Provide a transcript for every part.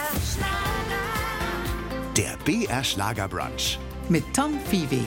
Der BR Schlagerbrunch mit Tom Viehweg.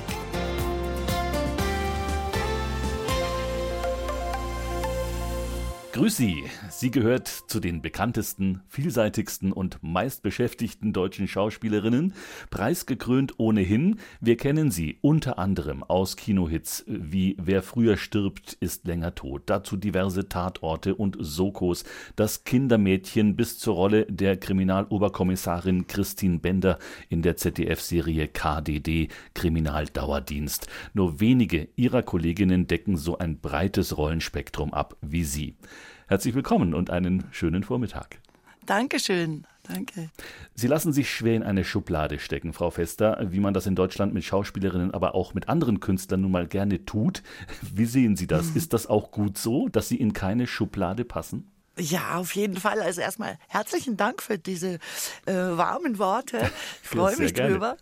Grüß Sie. Sie gehört zu den bekanntesten, vielseitigsten und meistbeschäftigten deutschen Schauspielerinnen. Preisgekrönt ohnehin. Wir kennen sie unter anderem aus Kinohits wie Wer früher stirbt, ist länger tot. Dazu diverse Tatorte und Sokos. Das Kindermädchen bis zur Rolle der Kriminaloberkommissarin Christine Bender in der ZDF-Serie KDD, Kriminaldauerdienst. Nur wenige ihrer Kolleginnen decken so ein breites Rollenspektrum ab wie sie. Herzlich willkommen und einen schönen Vormittag. Dankeschön, danke. Sie lassen sich schwer in eine Schublade stecken, Frau Vester, wie man das in Deutschland mit Schauspielerinnen, aber auch mit anderen Künstlern nun mal gerne tut. Wie sehen Sie das? Ist das auch gut so, dass Sie in keine Schublade passen? Ja, auf jeden Fall. Also erstmal herzlichen Dank für diese warmen Worte. Ich freue mich drüber.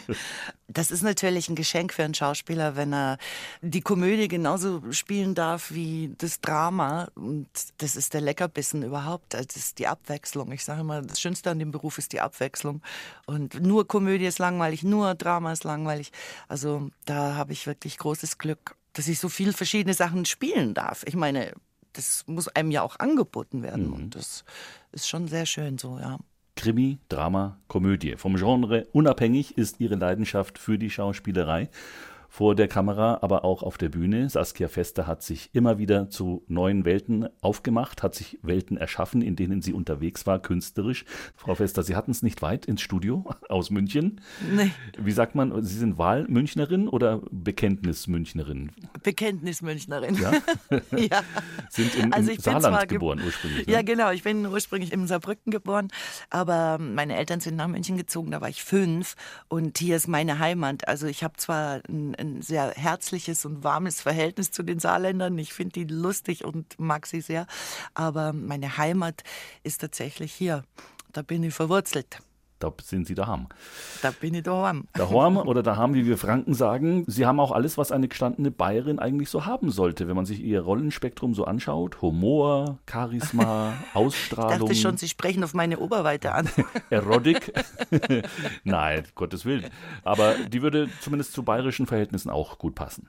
Das ist natürlich ein Geschenk für einen Schauspieler, wenn er die Komödie genauso spielen darf wie das Drama. Und das ist der Leckerbissen überhaupt. Das ist die Abwechslung. Ich sage immer, das Schönste an dem Beruf ist die Abwechslung. Und nur Komödie ist langweilig, nur Drama ist langweilig. Also da habe ich wirklich großes Glück, dass ich so viele verschiedene Sachen spielen darf. Ich meine, das muss einem ja auch angeboten werden und das ist schon sehr schön so, ja. Krimi, Drama, Komödie. Vom Genre unabhängig ist Ihre Leidenschaft für die Schauspielerei. Vor der Kamera, aber auch auf der Bühne. Saskia Vester hat sich immer wieder zu neuen Welten aufgemacht, hat sich Welten erschaffen, in denen sie unterwegs war, künstlerisch. Frau Vester, Sie hatten es nicht weit ins Studio aus München. Nee. Wie sagt man, Sie sind Wahlmünchnerin oder Bekenntnismünchnerin? Bekenntnismünchnerin. Ja? Ja. Sind im Saarland geboren ursprünglich. Ne? Ja, genau. Ich bin ursprünglich in Saarbrücken geboren, aber meine Eltern sind nach München gezogen, da war ich 5 und hier ist meine Heimat. Also ich habe zwar ein sehr herzliches und warmes Verhältnis zu den Saarländern. Ich finde die lustig und mag sie sehr. Aber meine Heimat ist tatsächlich hier. Da bin ich verwurzelt. Da sind Sie daheim. Da bin ich daheim. Daheim oder daheim, wie wir Franken sagen. Sie haben auch alles, was eine gestandene Bayerin eigentlich so haben sollte, wenn man sich ihr Rollenspektrum so anschaut. Humor, Charisma, Ausstrahlung. Ich dachte schon, Sie sprechen auf meine Oberweite an. Erotik? Nein, Gottes Willen. Aber die würde zumindest zu bayerischen Verhältnissen auch gut passen.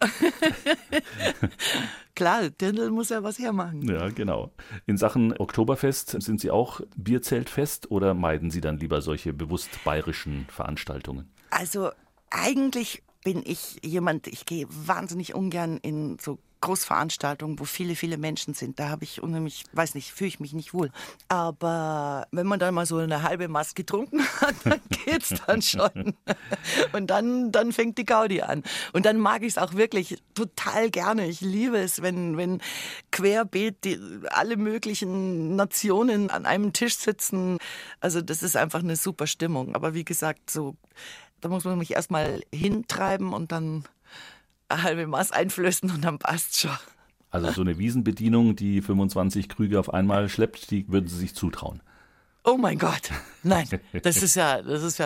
Klar, Dirndl muss ja was hermachen. Ja, genau. In Sachen Oktoberfest, sind Sie auch Bierzeltfest oder meiden Sie dann lieber solche bewusst bayerischen Veranstaltungen? Also eigentlich bin ich jemand, ich gehe wahnsinnig ungern in so Großveranstaltungen, wo viele, viele Menschen sind. Da habe ich unheimlich, weiß nicht, fühle ich mich nicht wohl. Aber wenn man dann mal so eine halbe Maß getrunken hat, dann geht's dann schon. Und dann fängt die Gaudi an. Und dann mag ich es auch wirklich total gerne. Ich liebe es, wenn querbeet alle möglichen Nationen an einem Tisch sitzen. Also das ist einfach eine super Stimmung. Aber wie gesagt, so, da muss man mich erstmal hintreiben und dann eine halbe Maß einflößen und dann passt schon. Also so eine Wiesenbedienung, die 25 Krüge auf einmal schleppt, die würden Sie sich zutrauen? Oh mein Gott, nein, das ist ja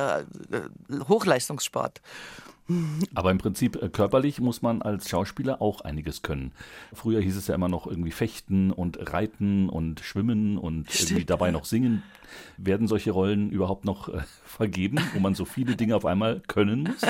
Hochleistungssport. Aber im Prinzip körperlich muss man als Schauspieler auch einiges können. Früher hieß es ja immer noch irgendwie fechten und reiten und schwimmen und irgendwie dabei noch singen. Werden solche Rollen überhaupt noch vergeben, wo man so viele Dinge auf einmal können muss?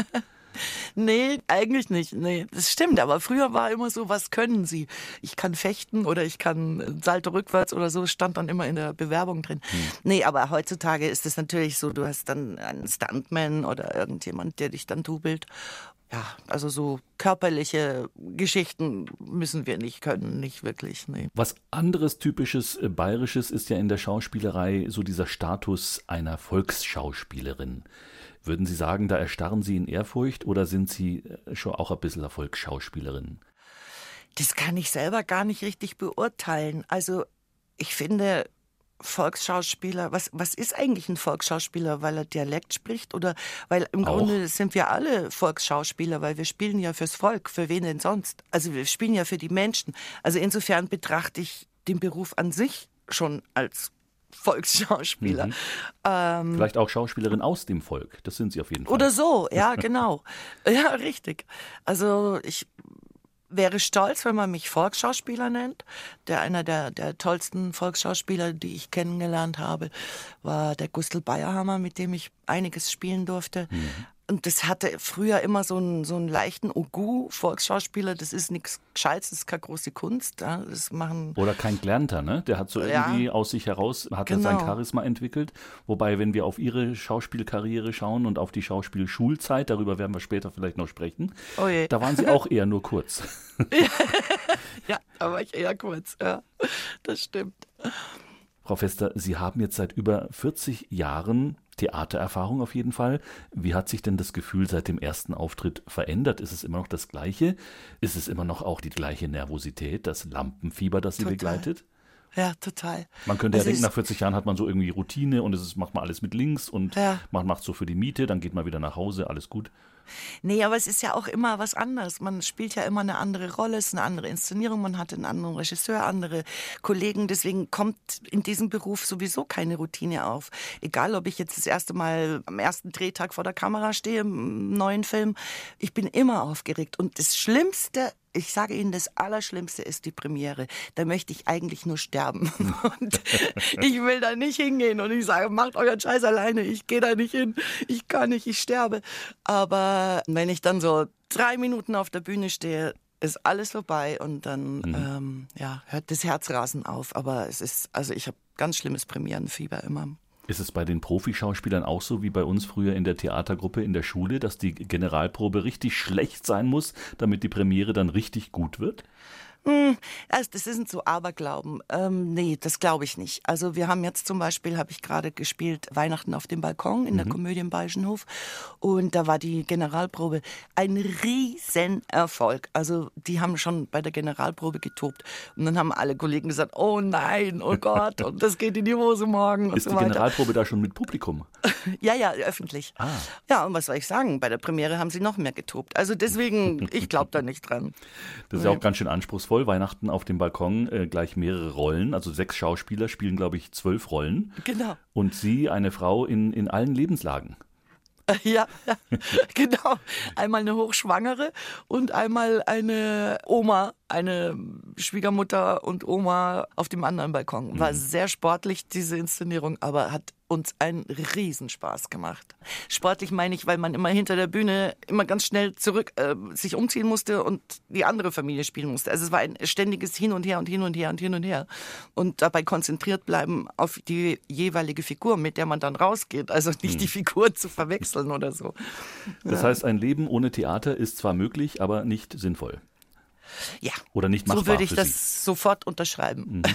Nee, eigentlich nicht. Nee, das stimmt. Aber früher war immer so, was können Sie? Ich kann fechten oder ich kann Salto rückwärts oder so, stand dann immer in der Bewerbung drin. Nee, aber heutzutage ist es natürlich so, du hast dann einen Stuntman oder irgendjemand, der dich dann dubelt. Ja, also so körperliche Geschichten müssen wir nicht können, nicht wirklich. Nee. Was anderes typisches Bayerisches ist ja in der Schauspielerei so dieser Status einer Volksschauspielerin. Würden Sie sagen, da erstarren Sie in Ehrfurcht oder sind Sie schon auch ein bisschen eine Volksschauspielerin? Das kann ich selber gar nicht richtig beurteilen. Also ich finde, Volksschauspieler, was ist eigentlich ein Volksschauspieler, weil er Dialekt spricht oder weil im Grunde sind wir alle Volksschauspieler, weil wir spielen ja fürs Volk, für wen denn sonst? Also wir spielen ja für die Menschen. Also insofern betrachte ich den Beruf an sich schon als Volksschauspieler. Vielleicht auch Schauspielerin aus dem Volk, das sind Sie auf jeden Fall. Oder so, ja, genau. Ja, richtig. Also wäre stolz, wenn man mich Volksschauspieler nennt. Einer der tollsten Volksschauspieler, die ich kennengelernt habe, war der Gustl Bayerhammer, mit dem ich einiges spielen durfte. Und das hatte früher immer so einen leichten Ogu, Volksschauspieler, das ist nichts Gescheites, das ist keine große Kunst. Ja, das machen Oder kein Gelernter, ne? Der hat so irgendwie aus sich heraus, hat er sein Charisma entwickelt. Wobei, wenn wir auf ihre Schauspielkarriere schauen und auf die Schauspielschulzeit, darüber werden wir später vielleicht noch sprechen, da waren sie auch eher nur kurz. Ja, da war ich eher kurz, ja, das stimmt. Frau Vester, Sie haben jetzt seit über 40 Jahren Theatererfahrung auf jeden Fall. Wie hat sich denn das Gefühl seit dem ersten Auftritt verändert? Ist es immer noch das Gleiche? Ist es immer noch auch die gleiche Nervosität, das Lampenfieber, das Sie begleitet? Ja, total. Man könnte ja denken, nach 40 Jahren hat man so irgendwie Routine und macht man alles mit links und man macht so für die Miete, dann geht man wieder nach Hause, alles gut. Nee, aber es ist ja auch immer was anderes. Man spielt ja immer eine andere Rolle, es ist eine andere Inszenierung, man hat einen anderen Regisseur, andere Kollegen. Deswegen kommt in diesem Beruf sowieso keine Routine auf. Egal, ob ich jetzt das erste Mal am ersten Drehtag vor der Kamera stehe, im neuen Film. Ich bin immer aufgeregt. Und das Schlimmste, ich sage Ihnen, das Allerschlimmste ist die Premiere. Da möchte ich eigentlich nur sterben. Und ich will da nicht hingehen und ich sage, macht euren Scheiß alleine. Ich gehe da nicht hin. Ich kann nicht, ich sterbe. Aber wenn ich dann so 3 Minuten auf der Bühne stehe, ist alles vorbei und dann hört das Herzrasen auf. Aber ich habe ganz schlimmes Premierenfieber immer. Ist es bei den Profischauspielern auch so wie bei uns früher in der Theatergruppe in der Schule, dass die Generalprobe richtig schlecht sein muss, damit die Premiere dann richtig gut wird? Also das sind so Aberglauben. Nee, das glaube ich nicht. Also wir haben jetzt zum Beispiel, habe ich gerade gespielt, Weihnachten auf dem Balkon in der Komödie im Bayerischen Hof. Und da war die Generalprobe ein Riesenerfolg. Also die haben schon bei der Generalprobe getobt. Und dann haben alle Kollegen gesagt, oh nein, oh Gott, und das geht in die Hose morgen und Ist so die weiter. Generalprobe da schon mit Publikum? Ja, öffentlich. Ja, und was soll ich sagen? Bei der Premiere haben sie noch mehr getobt. Also deswegen, ich glaube da nicht dran. Das ist ja auch ganz schön anspruchsvoll. Weihnachten auf dem Balkon, gleich mehrere Rollen. Also 6 Schauspieler spielen, glaube ich, 12 Rollen. Genau. Und Sie, eine Frau in allen Lebenslagen. Ja, genau. Einmal eine Hochschwangere und einmal eine Oma, eine Schwiegermutter und Oma auf dem anderen Balkon. War sehr sportlich, diese Inszenierung, aber hat uns einen Riesenspaß gemacht. Sportlich meine ich, weil man immer hinter der Bühne immer ganz schnell zurück sich umziehen musste und die andere Familie spielen musste. Also es war ein ständiges Hin und Her und hin und her und hin und her. Und dabei konzentriert bleiben auf die jeweilige Figur, mit der man dann rausgeht. Also nicht die Figur zu verwechseln oder so. Das heißt, ein Leben ohne Theater ist zwar möglich, aber nicht sinnvoll. Ja, Oder nicht machbar so würde ich für das sofort unterschreiben.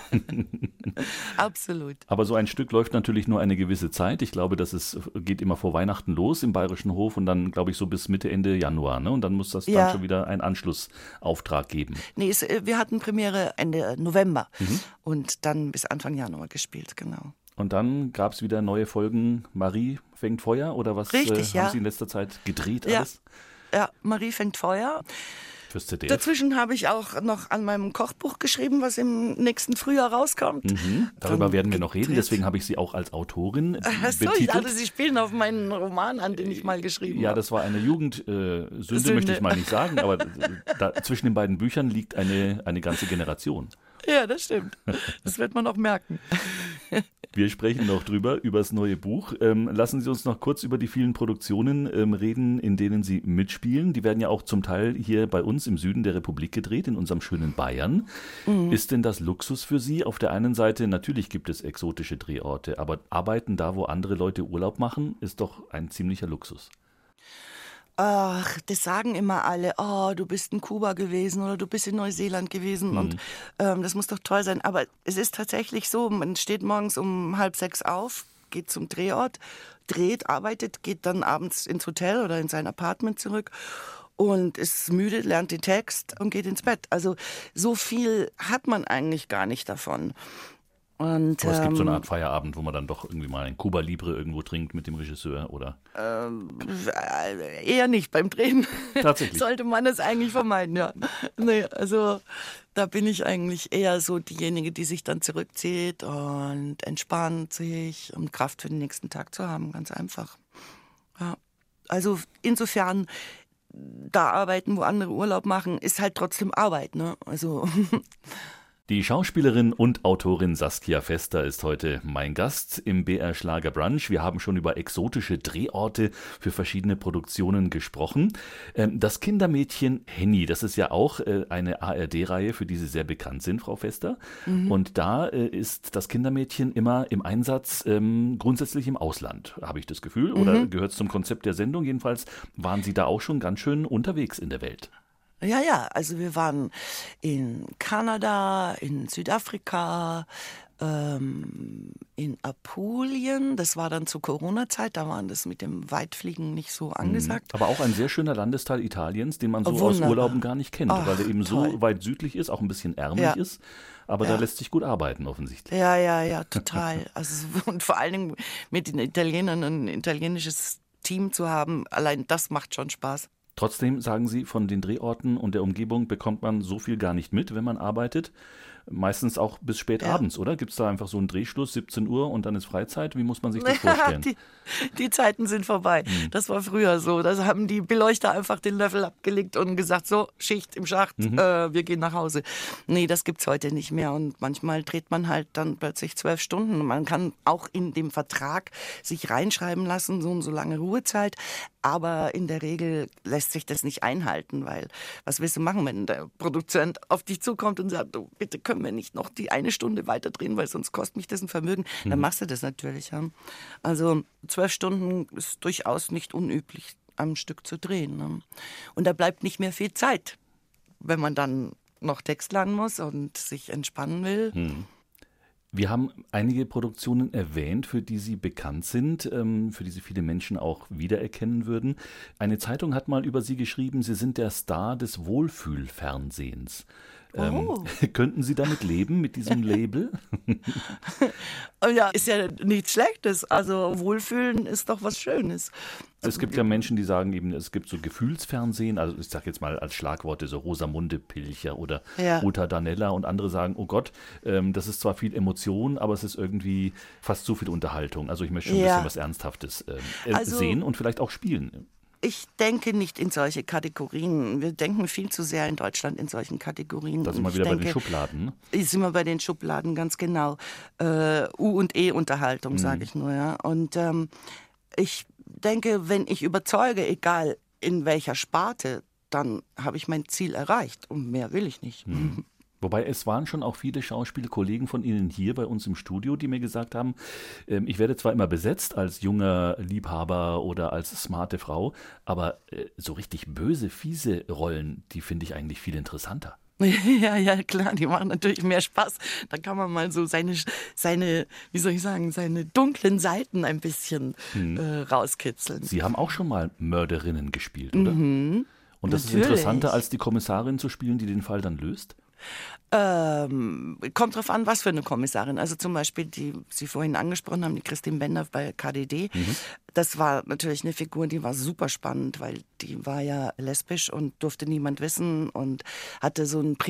Absolut. Aber so ein Stück läuft natürlich nur eine gewisse Zeit. Ich glaube, geht immer vor Weihnachten los im Bayerischen Hof und dann, glaube ich, so bis Mitte, Ende Januar. Ne? Und dann muss das dann schon wieder einen Anschlussauftrag geben. Nee, wir hatten Premiere Ende November und dann bis Anfang Januar gespielt, genau. Und dann gab es wieder neue Folgen. Marie fängt Feuer oder was Richtig, haben Sie in letzter Zeit gedreht alles? Ja, Marie fängt Feuer. Fürs ZDF. Dazwischen habe ich auch noch an meinem Kochbuch geschrieben, was im nächsten Frühjahr rauskommt. Darüber werden wir noch reden, deswegen habe ich Sie auch als Autorin betitelt. Ich dachte, Sie spielen auf meinen Roman an, den ich mal geschrieben habe. Ja, das war eine Jugendsünde, möchte ich mal nicht sagen, aber zwischen den beiden Büchern liegt eine ganze Generation. Ja, das stimmt. Das wird man auch merken. Wir sprechen noch über das neue Buch. Lassen Sie uns noch kurz über die vielen Produktionen reden, in denen Sie mitspielen. Die werden ja auch zum Teil hier bei uns im Süden der Republik gedreht, in unserem schönen Bayern. Ist denn das Luxus für Sie? Auf der einen Seite, natürlich gibt es exotische Drehorte, aber arbeiten da, wo andere Leute Urlaub machen, ist doch ein ziemlicher Luxus. Ach, das sagen immer alle, oh, du bist in Kuba gewesen oder du bist in Neuseeland gewesen und das muss doch toll sein. Aber es ist tatsächlich so, man steht morgens um 5:30 auf, geht zum Drehort, dreht, arbeitet, geht dann abends ins Hotel oder in sein Apartment zurück und ist müde, lernt den Text und geht ins Bett. Also so viel hat man eigentlich gar nicht davon. Und, aber es gibt so eine Art Feierabend, wo man dann doch irgendwie mal ein Cuba Libre irgendwo trinkt mit dem Regisseur, oder? Eher nicht. Beim Drehen Tatsächlich. sollte man es eigentlich vermeiden, ja. Nee, also da bin ich eigentlich eher so diejenige, die sich dann zurückzieht und entspannt sich, um Kraft für den nächsten Tag zu haben, ganz einfach. Ja. Also insofern da arbeiten, wo andere Urlaub machen, ist halt trotzdem Arbeit, ne? Also Die Schauspielerin und Autorin Saskia Vester ist heute mein Gast im BR Schlager Brunch. Wir haben schon über exotische Drehorte für verschiedene Produktionen gesprochen. Das Kindermädchen Henny, das ist ja auch eine ARD-Reihe, für die Sie sehr bekannt sind, Frau Vester. Und da ist das Kindermädchen immer im Einsatz, grundsätzlich im Ausland, habe ich das Gefühl. Oder gehört es zum Konzept der Sendung? Jedenfalls waren Sie da auch schon ganz schön unterwegs in der Welt. Ja, also wir waren in Kanada, in Südafrika, in Apulien. Das war dann zur Corona-Zeit, da war das mit dem Weitfliegen nicht so angesagt. Aber auch ein sehr schöner Landesteil Italiens, den man so aus Wunderbar. Urlauben gar nicht kennt, weil er eben toll. so weit südlich ist, auch ein bisschen ärmlich ist. Aber da lässt sich gut arbeiten, offensichtlich. Ja, total. Also, und vor allen Dingen mit den Italienern ein italienisches Team zu haben, allein das macht schon Spaß. Trotzdem, sagen Sie, von den Drehorten und der Umgebung bekommt man so viel gar nicht mit, wenn man arbeitet. Meistens auch bis spät abends, oder? Gibt es da einfach so einen Drehschluss, 17 Uhr und dann ist Freizeit? Wie muss man sich das vorstellen? Die Zeiten sind vorbei. Das war früher so. Da haben die Beleuchter einfach den Löffel abgelegt und gesagt, so, Schicht im Schacht, wir gehen nach Hause. Nee, das gibt's heute nicht mehr. Und manchmal dreht man halt dann plötzlich 12 Stunden. Man kann auch in dem Vertrag sich reinschreiben lassen, so und so lange Ruhezeit. Aber in der Regel lässt sich das nicht einhalten, weil was willst du machen, wenn der Produzent auf dich zukommt und sagt, oh, bitte können wir nicht noch die 1 Stunde weiter drehen, weil sonst kostet mich das ein Vermögen. Dann machst du das natürlich. Ja. Also 12 Stunden ist durchaus nicht unüblich, am Stück zu drehen. Ne? Und da bleibt nicht mehr viel Zeit, wenn man dann noch Text lernen muss und sich entspannen will. Wir haben einige Produktionen erwähnt, für die Sie bekannt sind, für die Sie viele Menschen auch wiedererkennen würden. Eine Zeitung hat mal über Sie geschrieben, Sie sind der Star des Wohlfühlfernsehens. Könnten Sie damit leben, mit diesem Label? Ja, ist ja nichts Schlechtes. Also Wohlfühlen ist doch was Schönes. Es gibt ja Menschen, die sagen eben, es gibt so Gefühlsfernsehen, also ich sage jetzt mal als Schlagworte so Rosamunde Pilcher oder Uta Danella und andere sagen, oh Gott, das ist zwar viel Emotion, aber es ist irgendwie fast zu viel Unterhaltung. Also ich möchte schon ein bisschen was Ernsthaftes sehen und vielleicht auch spielen. Ich denke nicht in solche Kategorien. Wir denken viel zu sehr in Deutschland in solchen Kategorien. Da sind wir wieder bei den Schubladen. Sind wir bei den Schubladen, ganz genau. U- und E-Unterhaltung, sage ich nur. Ja. Und ich denke, wenn ich überzeuge, egal in welcher Sparte, dann habe ich mein Ziel erreicht. Und mehr will ich nicht. Wobei es waren schon auch viele Schauspielkollegen von Ihnen hier bei uns im Studio, die mir gesagt haben, ich werde zwar immer besetzt als junger Liebhaber oder als smarte Frau, aber so richtig böse, fiese Rollen, die finde ich eigentlich viel interessanter. Ja, klar, die machen natürlich mehr Spaß. Da kann man mal so seine, wie soll ich sagen, seine dunklen Seiten ein bisschen rauskitzeln. Sie haben auch schon mal Mörderinnen gespielt, oder? Und das Natürlich. ist interessanter, als die Kommissarin zu spielen, die den Fall dann löst? Kommt drauf an, was für eine Kommissarin. Also zum Beispiel, die Sie vorhin angesprochen haben, die Christine Bender bei KDD. Das war natürlich eine Figur, die war super spannend, weil die war ja lesbisch und durfte niemand wissen und hatte so ein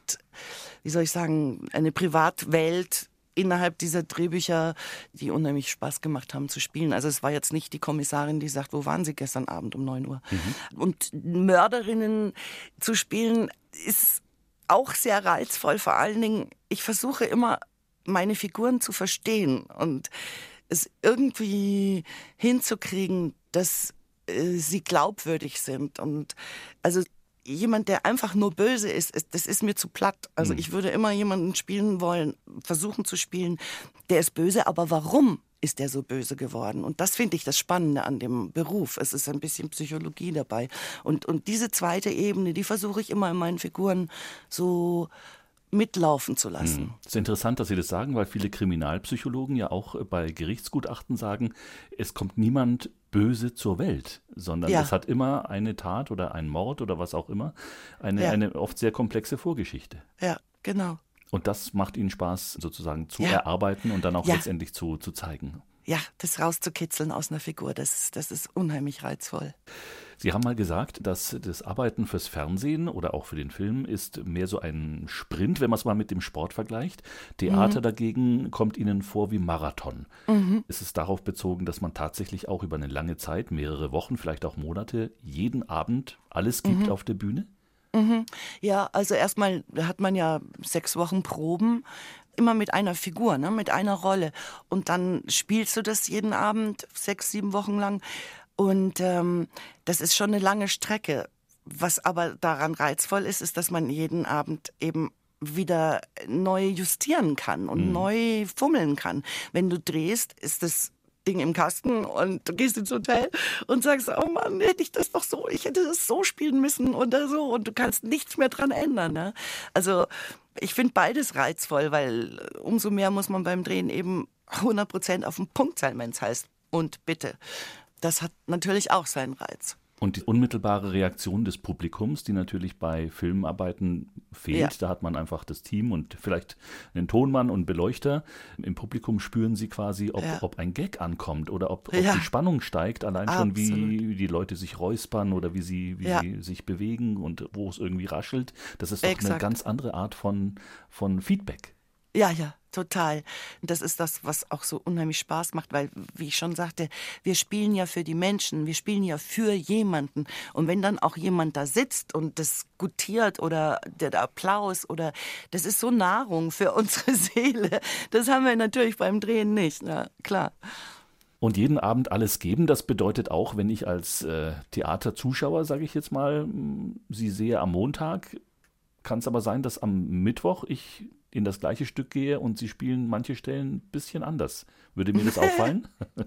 eine Privatwelt innerhalb dieser Drehbücher, die unheimlich Spaß gemacht haben zu spielen. Also es war jetzt nicht die Kommissarin, die sagt, wo waren Sie gestern Abend um 9 Uhr? Und Mörderinnen zu spielen ist auch sehr reizvoll. Vor allen Dingen, ich versuche immer, meine Figuren zu verstehen und es irgendwie hinzukriegen, dass sie glaubwürdig sind. Und also jemand, der einfach nur böse ist, das ist mir zu platt. Also ich würde immer jemanden spielen wollen, versuchen zu spielen, der ist böse, aber warum ist der so böse geworden? Und das finde ich das Spannende an dem Beruf. Es ist ein bisschen Psychologie dabei. Und diese zweite Ebene, die versuche ich immer in meinen Figuren so mitlaufen zu lassen. Es ist interessant, dass Sie das sagen, weil viele Kriminalpsychologen ja auch bei Gerichtsgutachten sagen, es kommt niemand böse zur Welt, sondern es hat immer eine Tat oder einen Mord oder was auch immer, eine oft sehr komplexe Vorgeschichte. Ja, genau. Und das macht Ihnen Spaß, sozusagen zu erarbeiten und dann auch letztendlich zu zeigen. ja, das rauszukitzeln aus einer Figur, das ist unheimlich reizvoll. Sie haben mal gesagt, dass das Arbeiten fürs Fernsehen oder auch für den Film ist mehr so ein Sprint, wenn man es mal mit dem Sport vergleicht. Theater dagegen kommt Ihnen vor wie Marathon. Ist es darauf bezogen, dass man tatsächlich auch über eine lange Zeit, mehrere Wochen, vielleicht auch Monate, jeden Abend alles gibt auf der Bühne? Ja, also erstmal hat man ja 6 Wochen Proben, immer mit einer Figur, ne, mit einer Rolle. Und dann spielst du das jeden Abend 6, 7 Wochen lang. Und das ist schon eine lange Strecke. Was aber daran reizvoll ist, ist, dass man jeden Abend eben wieder neu justieren kann und neu fummeln kann. Wenn du drehst, ist das Ding im Kasten und du gehst ins Hotel und sagst, oh Mann, hätte ich das doch so, ich hätte das so spielen müssen oder so, und du kannst nichts mehr dran ändern. Ne? Also ich finde beides reizvoll, weil umso mehr muss man beim Drehen eben 100% auf den Punkt sein, wenn es heißt, und bitte. Das hat natürlich auch seinen Reiz. Und die unmittelbare Reaktion des Publikums, die natürlich bei Filmarbeiten fehlt, Ja. da hat man einfach das Team und vielleicht einen Tonmann und Beleuchter. Im Publikum spüren sie quasi, ob ein Gag ankommt oder ob die Spannung steigt, allein schon wie die Leute sich räuspern oder wie sie sich bewegen und wo es irgendwie raschelt. Das ist doch eine ganz andere Art von Feedback. Ja, total. Das ist das, was auch so unheimlich Spaß macht, weil, wie ich schon sagte, wir spielen ja für die Menschen, wir spielen ja für jemanden. Und wenn dann auch jemand da sitzt und das gutiert oder der Applaus oder das ist so Nahrung für unsere Seele. Das haben wir natürlich beim Drehen nicht, na klar. Und jeden Abend alles geben, das bedeutet auch, wenn ich als Theaterzuschauer, sage ich jetzt mal, Sie sehe am Montag, kann es aber sein, dass am Mittwoch ich in das gleiche Stück gehe und Sie spielen manche Stellen ein bisschen anders. Würde mir das auffallen?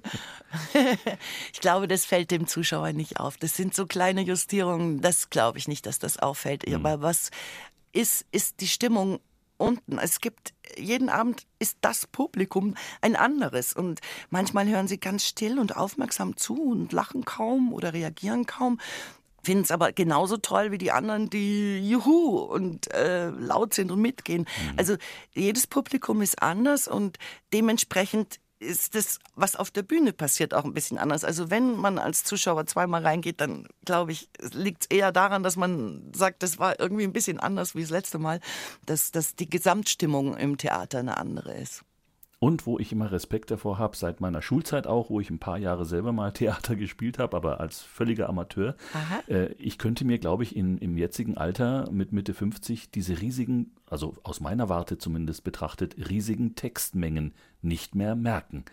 Ich glaube, das fällt dem Zuschauer nicht auf. Das sind so kleine Justierungen, das glaube ich nicht, dass das auffällt. Aber was ist die Stimmung unten? Es gibt, jeden Abend ist das Publikum ein anderes. Und manchmal hören sie ganz still und aufmerksam zu und lachen kaum oder reagieren kaum. Finden es aber genauso toll wie die anderen, die Juhu und laut sind und mitgehen. Also jedes Publikum ist anders und dementsprechend ist das, was auf der Bühne passiert, auch ein bisschen anders. Also wenn man als Zuschauer zweimal reingeht, dann glaube ich, liegt es eher daran, dass man sagt, das war irgendwie ein bisschen anders wie das letzte Mal, dass die Gesamtstimmung im Theater eine andere ist. Und wo ich immer Respekt davor habe, seit meiner Schulzeit auch, wo ich ein paar Jahre selber mal Theater gespielt habe, aber als völliger Amateur. Ich könnte mir, glaube ich, im jetzigen Alter mit Mitte 50 diese riesigen, also aus meiner Warte zumindest betrachtet, riesigen Textmengen nicht mehr merken.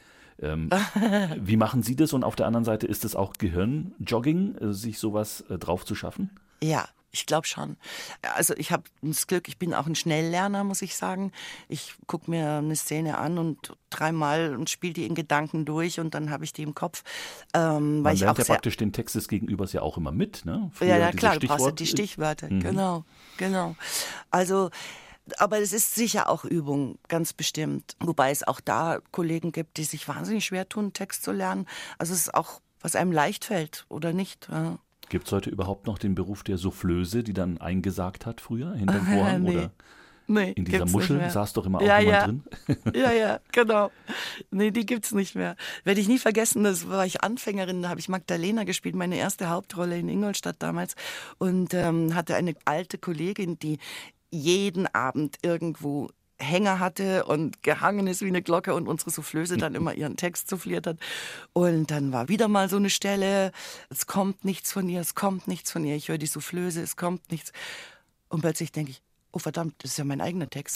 Wie machen Sie das? Und auf der anderen Seite, ist es auch Gehirnjogging, sich sowas drauf zu schaffen? Ja. Ich glaube schon. Also ich habe das Glück, ich bin auch ein Schnelllerner, muss ich sagen. Ich gucke mir eine Szene an und 3-mal und spiele die in Gedanken durch und dann habe ich die im Kopf. Man lernt ja praktisch den Text des Gegenübers ja auch immer mit, ne? Ja, klar, du brauchst ja die Stichwörter. Genau. Also, aber es ist sicher auch Übung, ganz bestimmt. Wobei es auch da Kollegen gibt, die sich wahnsinnig schwer tun, Text zu lernen. Also es ist auch, was einem leicht fällt oder nicht. Ja. Gibt es heute überhaupt noch den Beruf der Soufflöse, die dann eingesagt hat früher hinterm Vorhang? Nee. Oder Nee, in dieser Muschel saß doch immer auch jemand drin? Ja, genau. Nee, die gibt's nicht mehr. Werde ich nie vergessen, das war ich Anfängerin, da habe ich Magdalena gespielt, meine erste Hauptrolle in Ingolstadt damals. Und hatte eine alte Kollegin, die jeden Abend irgendwo Hänger hatte und gehangen ist wie eine Glocke und unsere Soufflöse dann immer ihren Text souffliert hat. Und dann war wieder mal so eine Stelle, es kommt nichts von ihr, ich höre die Soufflöse, es kommt nichts. Und plötzlich denke ich, oh verdammt, das ist ja mein eigener Text.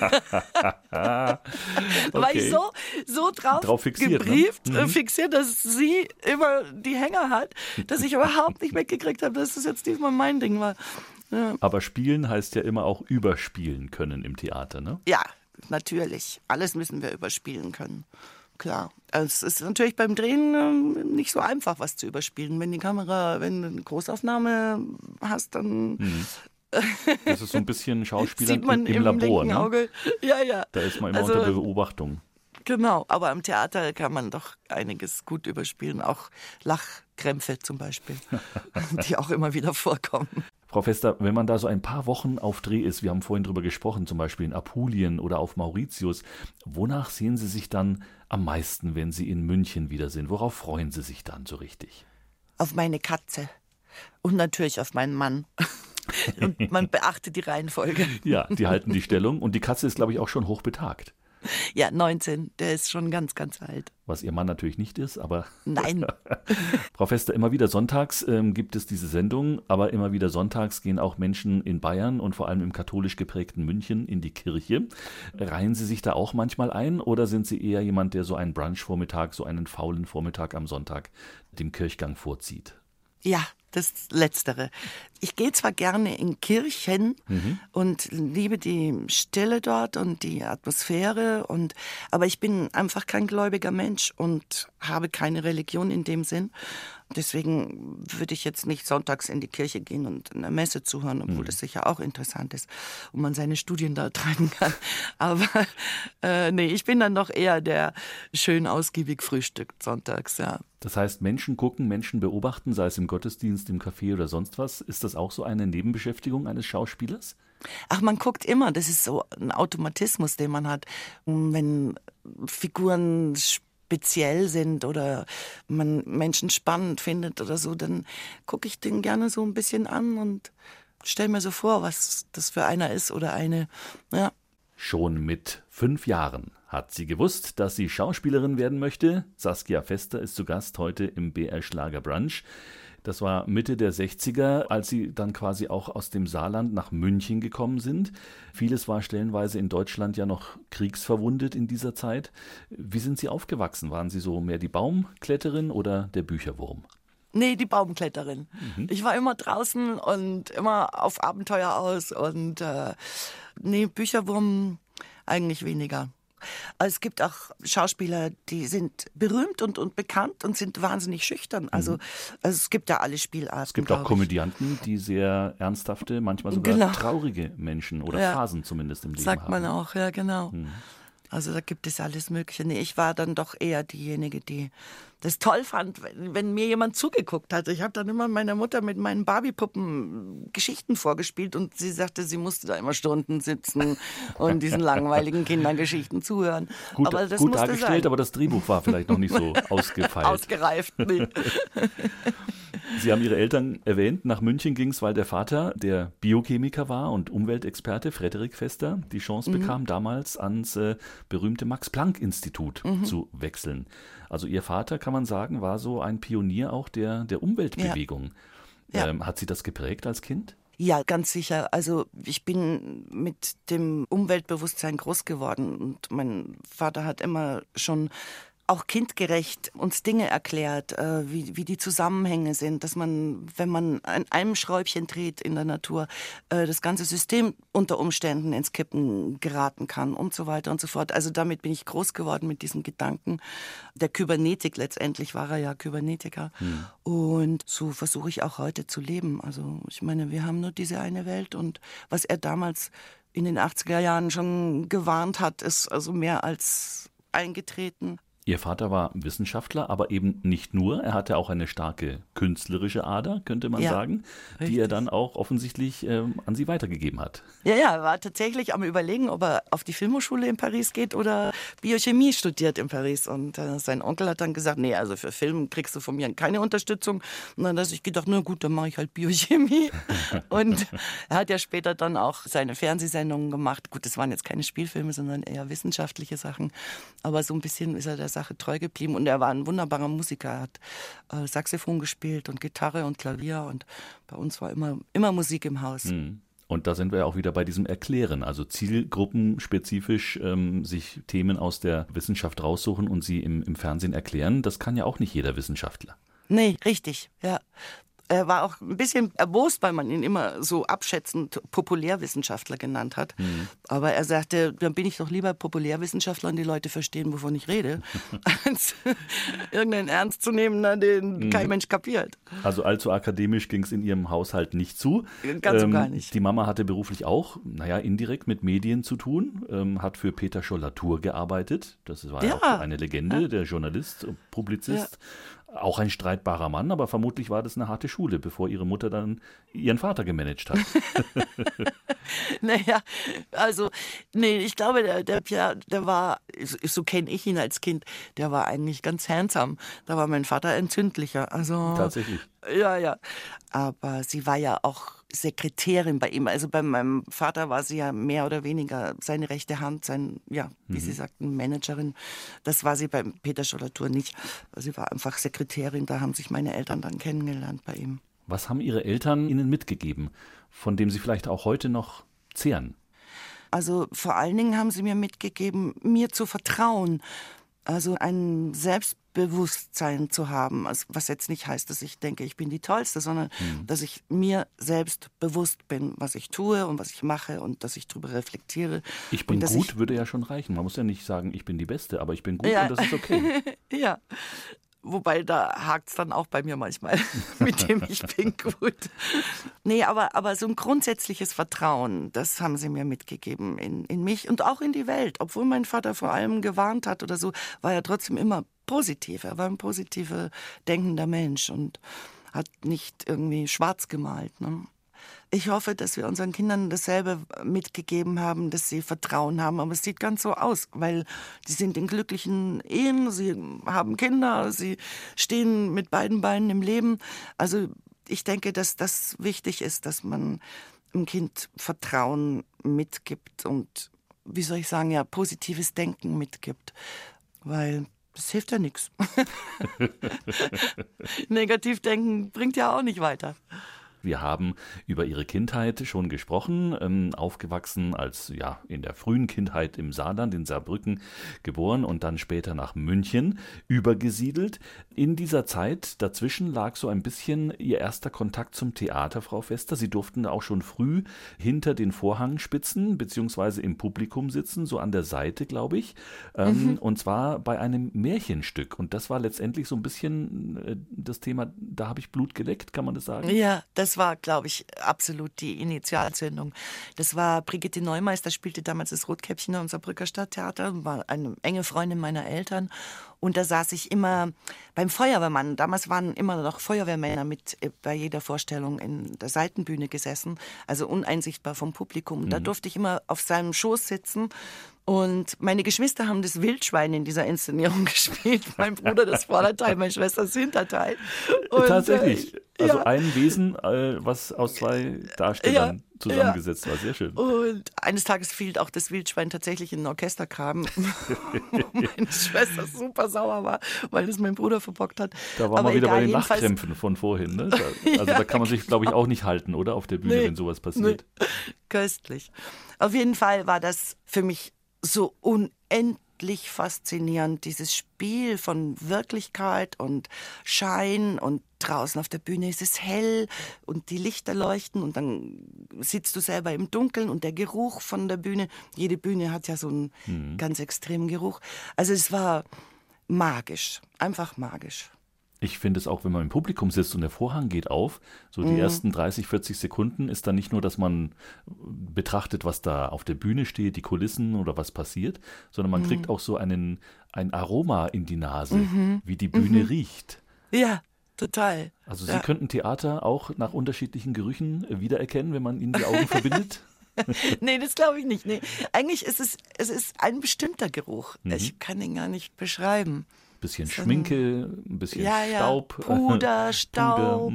Da war ich so drauf fixiert, gebrieft, fixiert, dass sie immer die Hänger hat, dass ich überhaupt nicht mitgekriegt habe, dass das jetzt diesmal mein Ding war. Ja. Aber spielen heißt ja immer auch überspielen können im Theater, ne? Ja, natürlich. Alles müssen wir überspielen können. Klar. Also es ist natürlich beim Drehen nicht so einfach, was zu überspielen. Wenn du eine Großaufnahme hast, dann... Das ist so ein bisschen Schauspieler sieht man im Labor, ne? Auge. Ja. Da ist man immer unter Beobachtung. Genau, aber am Theater kann man doch einiges gut überspielen, auch Lachkrämpfe zum Beispiel, die auch immer wieder vorkommen. Frau Vester, wenn man da so ein paar Wochen auf Dreh ist, wir haben vorhin drüber gesprochen, zum Beispiel in Apulien oder auf Mauritius, wonach sehen Sie sich dann am meisten, wenn Sie in München wieder sind? Worauf freuen Sie sich dann so richtig? Auf meine Katze und natürlich auf meinen Mann. Und man beachtet die Reihenfolge. Ja, die halten die Stellung und die Katze ist, glaube ich, auch schon hochbetagt. Ja, 19, der ist schon ganz, ganz alt. Was Ihr Mann natürlich nicht ist, aber... Nein. Frau Vester, immer wieder sonntags gibt es diese Sendung, aber immer wieder sonntags gehen auch Menschen in Bayern und vor allem im katholisch geprägten München in die Kirche. Reihen Sie sich da auch manchmal ein oder sind Sie eher jemand, der so einen Brunch-Vormittag, so einen faulen Vormittag am Sonntag dem Kirchgang vorzieht? Ja, das Letztere. Ich gehe zwar gerne in Kirchen und liebe die Stille dort und die Atmosphäre, aber ich bin einfach kein gläubiger Mensch und habe keine Religion in dem Sinn. Deswegen würde ich jetzt nicht sonntags in die Kirche gehen und einer Messe zuhören, obwohl das sicher auch interessant ist und man seine Studien da treiben kann. Aber nee, ich bin dann doch eher der schön ausgiebig frühstückt sonntags, ja. Das heißt, Menschen gucken, Menschen beobachten, sei es im Gottesdienst, im Café oder sonst was. Ist das auch so eine Nebenbeschäftigung eines Schauspielers? Ach, man guckt immer. Das ist so ein Automatismus, den man hat. Wenn Figuren speziell sind oder man Menschen spannend findet oder so, dann gucke ich den gerne so ein bisschen an und stelle mir so vor, was das für einer ist oder eine. Ja. Schon mit 5 Jahren hat sie gewusst, dass sie Schauspielerin werden möchte. Saskia Vester ist zu Gast heute im BR Schlager Brunch. Das war Mitte der 60er, als sie dann quasi auch aus dem Saarland nach München gekommen sind. Vieles war stellenweise in Deutschland ja noch kriegsverwundet in dieser Zeit. Wie sind Sie aufgewachsen? Waren Sie so mehr die Baumkletterin oder der Bücherwurm? Nee, die Baumkletterin. Ich war immer draußen und immer auf Abenteuer aus und nee, Bücherwurm eigentlich weniger. Es gibt auch Schauspieler, die sind berühmt und bekannt und sind wahnsinnig schüchtern. Also es gibt da alle Spielarten. Es gibt auch Komödianten, die sehr ernsthafte, manchmal sogar traurige Menschen oder Phasen zumindest im Leben haben. Sagt man auch, ja genau. Also da gibt es alles Mögliche. Nee, ich war dann doch eher diejenige, die das toll fand, wenn mir jemand zugeguckt hat. Ich habe dann immer meiner Mutter mit meinen Barbie-Puppen Geschichten vorgespielt und sie sagte, sie musste da immer Stunden sitzen und diesen langweiligen Kindergeschichten zuhören. Gut, aber das gut musste dargestellt, sein. aber das Drehbuch war vielleicht noch nicht so ausgefeilt. Ausgereift, nee. Sie haben Ihre Eltern erwähnt, nach München ging es, weil der Vater, der Biochemiker war und Umweltexperte, Frederik Vester, die Chance bekam, damals ans berühmte Max-Planck-Institut zu wechseln. Also Ihr Vater, kann man sagen, war so ein Pionier auch der Umweltbewegung. Ja. Hat Sie das geprägt als Kind? Ja, ganz sicher. Also ich bin mit dem Umweltbewusstsein groß geworden und mein Vater hat immer schon auch kindgerecht uns Dinge erklärt, wie die Zusammenhänge sind, dass man, wenn man an einem Schräubchen dreht in der Natur, das ganze System unter Umständen ins Kippen geraten kann und so weiter und so fort. Also damit bin ich groß geworden mit diesen Gedanken der Kybernetik. Letztendlich war er ja Kybernetiker. Und so versuche ich auch heute zu leben. Also ich meine, wir haben nur diese eine Welt und was er damals in den 80er Jahren schon gewarnt hat, ist also mehr als eingetreten. Ihr Vater war Wissenschaftler, aber eben nicht nur. Er hatte auch eine starke künstlerische Ader, könnte man sagen, richtig. die er dann auch offensichtlich an Sie weitergegeben hat. Ja, er war tatsächlich am Überlegen, ob er auf die Filmhochschule in Paris geht oder Biochemie studiert in Paris. Und sein Onkel hat dann gesagt, nee, also für Film kriegst du von mir keine Unterstützung. Und dann habe ich gedacht, na gut, dann mache ich halt Biochemie. Und er hat ja später dann auch seine Fernsehsendungen gemacht. Gut, das waren jetzt keine Spielfilme, sondern eher wissenschaftliche Sachen. Aber so ein bisschen ist er der Sache treu geblieben. Und er war ein wunderbarer Musiker. Er hat Saxophon gespielt und Gitarre und Klavier. Und bei uns war immer Musik im Haus. Und da sind wir ja auch wieder bei diesem Erklären, also zielgruppenspezifisch sich Themen aus der Wissenschaft raussuchen und sie im Fernsehen erklären. Das kann ja auch nicht jeder Wissenschaftler. Nee, richtig, ja. Er war auch ein bisschen erbost, weil man ihn immer so abschätzend Populärwissenschaftler genannt hat. Aber er sagte, dann bin ich doch lieber Populärwissenschaftler und die Leute verstehen, wovon ich rede, als irgendeinen Ernstzunehmender, den kein Mensch kapiert. Also allzu akademisch ging es in Ihrem Haushalt nicht zu. Ganz und gar nicht. Die Mama hatte beruflich auch, indirekt mit Medien zu tun, hat für Peter Scholl-Latour gearbeitet. Das war ja auch eine Legende, der Journalist, Publizist. Auch ein streitbarer Mann, aber vermutlich war das eine harte Schule, bevor Ihre Mutter dann Ihren Vater gemanagt hat. Naja, also, nee, ich glaube, der Pierre, der war, so kenne ich ihn als Kind, der war eigentlich ganz handsome. Da war mein Vater entzündlicher. Also, Tatsächlich. ja. Aber sie war ja auch Sekretärin bei ihm. Also bei meinem Vater war sie ja mehr oder weniger seine rechte Hand, wie Sie sagten, Managerin. Das war sie beim Peter Schollatur nicht. Sie war einfach Sekretärin, da haben sich meine Eltern dann kennengelernt bei ihm. Was haben Ihre Eltern Ihnen mitgegeben, von dem Sie vielleicht auch heute noch zehren? Also vor allen Dingen haben sie mir mitgegeben, mir zu vertrauen. Also ein Selbstbewusstsein zu haben, also was jetzt nicht heißt, dass ich denke, ich bin die Tollste, sondern dass ich mir selbst bewusst bin, was ich tue und was ich mache und dass ich darüber reflektiere. Ich bin gut, würde ja schon reichen. Man muss ja nicht sagen, ich bin die Beste, aber ich bin gut ja. und das ist okay. Ja, wobei da hakt es dann auch bei mir manchmal, mit dem ich bin gut. Nee, aber so ein grundsätzliches Vertrauen, das haben sie mir mitgegeben in mich und auch in die Welt. Obwohl mein Vater vor allem gewarnt hat oder so, war er trotzdem immer positiv. Er war ein positiver, denkender Mensch und hat nicht irgendwie schwarz gemalt, ne? Ich hoffe, dass wir unseren Kindern dasselbe mitgegeben haben, dass sie Vertrauen haben. Aber es sieht ganz so aus, weil die sind in glücklichen Ehen, sie haben Kinder, sie stehen mit beiden Beinen im Leben. Also ich denke, dass das wichtig ist, dass man einem Kind Vertrauen mitgibt und, wie soll ich sagen, ja, positives Denken mitgibt. Weil das hilft ja nichts. Negativdenken bringt ja auch nicht weiter. Wir haben über Ihre Kindheit schon gesprochen, aufgewachsen als in der frühen Kindheit im Saarland, in Saarbrücken geboren und dann später nach München übergesiedelt. In dieser Zeit dazwischen lag so ein bisschen Ihr erster Kontakt zum Theater, Frau Vester. Sie durften auch schon früh hinter den Vorhangspitzen beziehungsweise im Publikum sitzen, so an der Seite, glaube ich, und zwar bei einem Märchenstück. Und das war letztendlich so ein bisschen das Thema, da habe ich Blut geleckt, kann man das sagen? Ja, das war, glaube ich, absolut die Initialzündung. Das war Brigitte Neumeister, spielte damals das Rotkäppchen am Saarbrücker Stadttheater, war eine enge Freundin meiner Eltern. Und da saß ich immer beim Feuerwehrmann. Damals waren immer noch Feuerwehrmänner mit bei jeder Vorstellung in der Seitenbühne gesessen, also uneinsichtbar vom Publikum. Da durfte ich immer auf seinem Schoß sitzen. Und meine Geschwister haben das Wildschwein in dieser Inszenierung gespielt. Mein Bruder das Vorderteil, meine Schwester das Hinterteil. Und, tatsächlich. Also ein Wesen, was aus zwei Darstellern zusammengesetzt war. Sehr schön. Und eines Tages fiel auch das Wildschwein tatsächlich in den Orchestergraben. Meine Schwester super sauer war, weil das mein Bruder verbockt hat. Da waren wir wieder bei den Lachkrämpfen von vorhin. Ne? Also da kann man sich, glaube ich, auch nicht halten, oder? Auf der Bühne, wenn sowas passiert. Nee. Köstlich. Auf jeden Fall war das für mich so unendlich faszinierend, dieses Spiel von Wirklichkeit und Schein und draußen auf der Bühne ist es hell und die Lichter leuchten und dann sitzt du selber im Dunkeln und der Geruch von der Bühne, jede Bühne hat ja so einen ganz extremen Geruch. Also es war magisch, einfach magisch. Ich finde es auch, wenn man im Publikum sitzt und der Vorhang geht auf, so die ersten 30, 40 Sekunden ist dann nicht nur, dass man betrachtet, was da auf der Bühne steht, die Kulissen oder was passiert, sondern man kriegt auch so ein Aroma in die Nase, wie die Bühne riecht. Ja, total. Also Sie könnten Theater auch nach unterschiedlichen Gerüchen wiedererkennen, wenn man ihnen die Augen verbindet? Nee, das glaube ich nicht. Nee. Eigentlich ist es ist ein bestimmter Geruch. Ich kann ihn gar nicht beschreiben. Bisschen Schminke, ein bisschen Staub. Puder, Staub,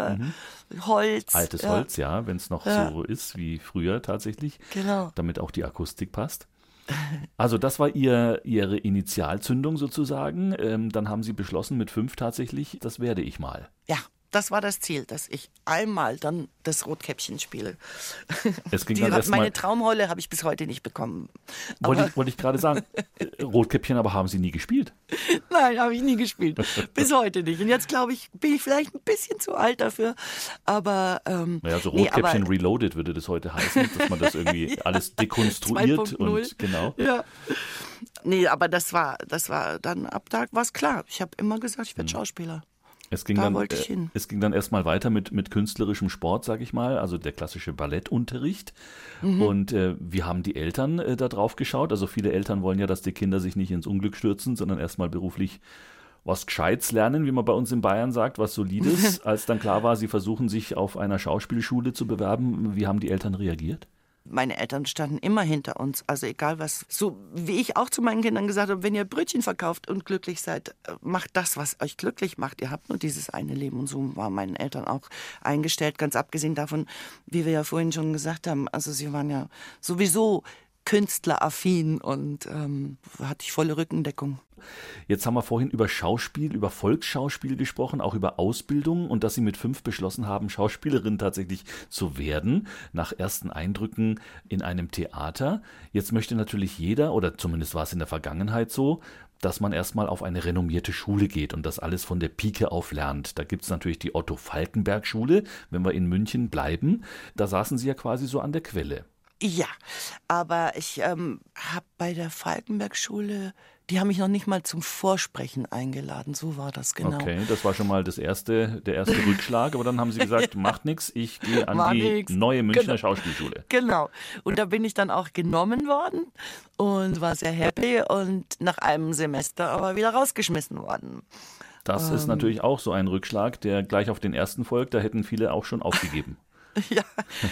Holz. Altes Holz, wenn es noch so ist wie früher tatsächlich, genau. Damit auch die Akustik passt. Also das war Ihre Initialzündung sozusagen. Dann haben Sie beschlossen mit 5 tatsächlich, das werde ich mal. Ja. Das war das Ziel, dass ich einmal dann das Rotkäppchen spiele. Es ging dann meine Traumrolle habe ich bis heute nicht bekommen. Wollte ich gerade sagen, Rotkäppchen aber haben Sie nie gespielt? Nein, habe ich nie gespielt. Bis heute nicht. Und jetzt glaube ich, bin ich vielleicht ein bisschen zu alt dafür. Aber so Rotkäppchen Reloaded würde das heute heißen, dass man das irgendwie alles dekonstruiert 2.0. und genau. Ja. Nee, aber das war dann ab da war es klar. Ich habe immer gesagt, ich werde Schauspieler. Es ging dann erstmal weiter mit künstlerischem Sport, sag ich mal, also der klassische Ballettunterricht. Und wie haben die Eltern da drauf geschaut? Also viele Eltern wollen ja, dass die Kinder sich nicht ins Unglück stürzen, sondern erstmal beruflich was Gescheites lernen, wie man bei uns in Bayern sagt, was Solides, als dann klar war, Sie versuchen sich auf einer Schauspielschule zu bewerben. Wie haben die Eltern reagiert? Meine Eltern standen immer hinter uns, also egal was. So wie ich auch zu meinen Kindern gesagt habe, wenn ihr Brötchen verkauft und glücklich seid, macht das, was euch glücklich macht. Ihr habt nur dieses eine Leben, und so waren meinen Eltern auch eingestellt, ganz abgesehen davon, wie wir ja vorhin schon gesagt haben, also sie waren ja sowieso künstleraffin und hatte ich volle Rückendeckung. Jetzt haben wir vorhin über Schauspiel, über Volksschauspiel gesprochen, auch über Ausbildung und dass Sie mit 5 beschlossen haben, Schauspielerin tatsächlich zu werden, nach ersten Eindrücken in einem Theater. Jetzt möchte natürlich jeder, oder zumindest war es in der Vergangenheit so, dass man erstmal auf eine renommierte Schule geht und das alles von der Pike auf lernt. Da gibt es natürlich die Otto-Falckenberg-Schule, wenn wir in München bleiben. Da saßen Sie ja quasi so an der Quelle. Ja, aber ich habe bei der Falkenberg-Schule, die haben mich noch nicht mal zum Vorsprechen eingeladen, so war das genau. Okay, das war schon mal der erste Rückschlag, aber dann haben Sie gesagt, macht nichts, ich gehe an die neue Münchner Schauspielschule. Genau, und da bin ich dann auch genommen worden und war sehr happy und nach einem Semester aber wieder rausgeschmissen worden. Das ist natürlich auch so ein Rückschlag, der gleich auf den ersten folgt, da hätten viele auch schon aufgegeben. Ja,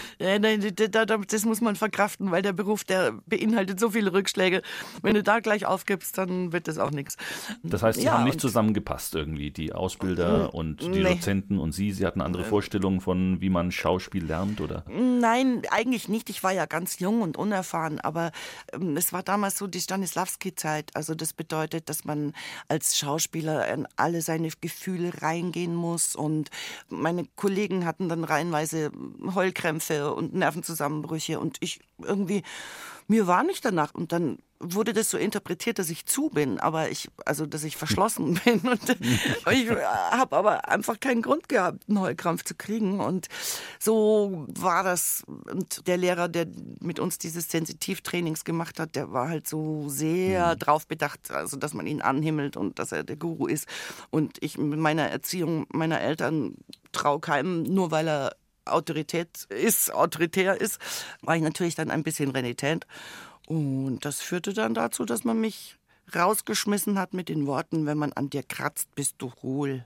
das muss man verkraften, weil der Beruf, der beinhaltet so viele Rückschläge. Wenn du da gleich aufgibst, dann wird das auch nichts. Das heißt, Sie haben nicht zusammengepasst irgendwie, die Ausbilder und die Dozenten und Sie hatten andere Vorstellungen von, wie man Schauspiel lernt, oder? Nein, eigentlich nicht. Ich war ja ganz jung und unerfahren, aber es war damals so die Stanislavski-Zeit. Also das bedeutet, dass man als Schauspieler in alle seine Gefühle reingehen muss und meine Kollegen hatten dann reihenweise Heulkrämpfe und Nervenzusammenbrüche und ich irgendwie, mir war nicht danach und dann wurde das so interpretiert, dass ich zu bin, aber dass ich verschlossen bin und ich habe aber einfach keinen Grund gehabt, einen Heulkrampf zu kriegen und so war das und der Lehrer, der mit uns dieses Sensitivtrainings gemacht hat, der war halt so sehr drauf bedacht, also dass man ihn anhimmelt und dass er der Guru ist und ich mit meiner Erziehung meiner Eltern traue keinem, nur weil er autoritär ist, war ich natürlich dann ein bisschen renitent. Und das führte dann dazu, dass man mich rausgeschmissen hat mit den Worten, wenn man an dir kratzt, bist du hohl.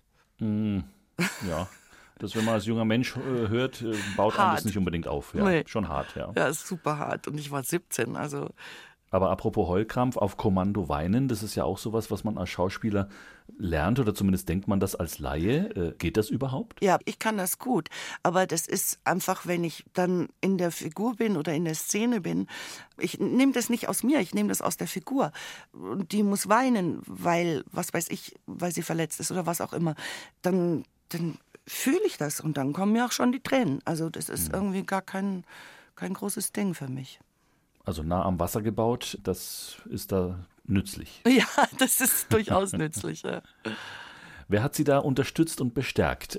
Ja, das, wenn man als junger Mensch hört, baut einem das nicht unbedingt auf. Ja, nee. Schon hart, ja. Ja, ist super hart. Und ich war 17, also... Aber apropos Heulkrampf, auf Kommando weinen, das ist ja auch sowas, was man als Schauspieler lernt oder zumindest denkt man das als Laie. Geht das überhaupt? Ja, ich kann das gut, aber das ist einfach, wenn ich dann in der Figur bin oder in der Szene bin, ich nehme das nicht aus mir, ich nehme das aus der Figur. Und die muss weinen, weil, was weiß ich, weil sie verletzt ist oder was auch immer. Dann fühle ich das und dann kommen mir auch schon die Tränen. Also das ist irgendwie gar kein großes Ding für mich. Also nah am Wasser gebaut, das ist da nützlich. Ja, das ist durchaus nützlich. Ja. Wer hat Sie da unterstützt und bestärkt?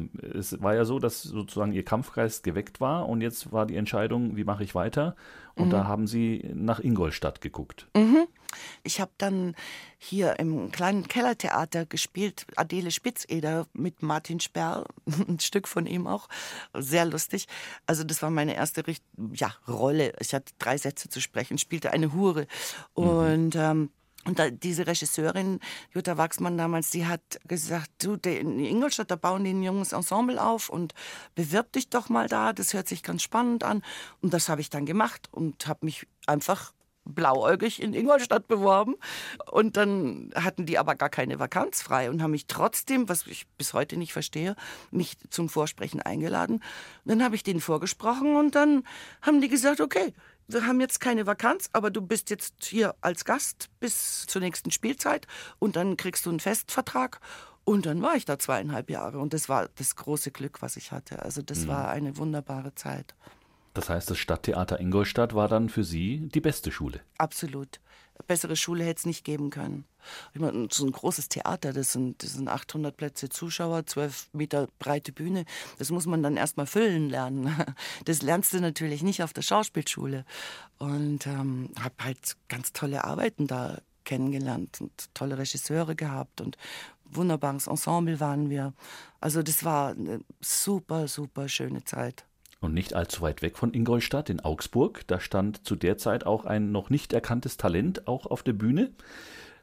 Es war ja so, dass sozusagen Ihr Kampfgeist geweckt war und jetzt war die Entscheidung, wie mache ich weiter? Und da haben Sie nach Ingolstadt geguckt. Ich habe dann hier im kleinen Kellertheater gespielt, Adele Spitzeder mit Martin Sperl, ein Stück von ihm auch, sehr lustig. Also das war meine erste Rolle. Ich hatte 3 Sätze zu sprechen, spielte eine Hure und diese Regisseurin, Jutta Wachsmann damals, die hat gesagt, du, in Ingolstadt, da bauen die ein junges Ensemble auf und bewirb dich doch mal da, das hört sich ganz spannend an. Und das habe ich dann gemacht und habe mich einfach blauäugig in Ingolstadt beworben. Und dann hatten die aber gar keine Vakanz frei und haben mich trotzdem, was ich bis heute nicht verstehe, mich zum Vorsprechen eingeladen. Und dann habe ich denen vorgesprochen und dann haben die gesagt, okay, wir haben jetzt keine Vakanz, aber du bist jetzt hier als Gast bis zur nächsten Spielzeit und dann kriegst du einen Festvertrag. Und dann war ich da 2,5 Jahre und das war das große Glück, was ich hatte. Also das war eine wunderbare Zeit. Das heißt, das Stadttheater Ingolstadt war dann für Sie die beste Schule? Absolut. Bessere Schule hätte es nicht geben können. Ich meine, so ein großes Theater, das sind 800 Plätze Zuschauer, 12 Meter breite Bühne. Das muss man dann erst mal füllen lernen. Das lernst du natürlich nicht auf der Schauspielschule. Und habe halt ganz tolle Arbeiten da kennengelernt und tolle Regisseure gehabt und wunderbares Ensemble waren wir. Also das war eine super, super schöne Zeit. Und nicht allzu weit weg von Ingolstadt, in Augsburg, da stand zu der Zeit auch ein noch nicht erkanntes Talent auch auf der Bühne.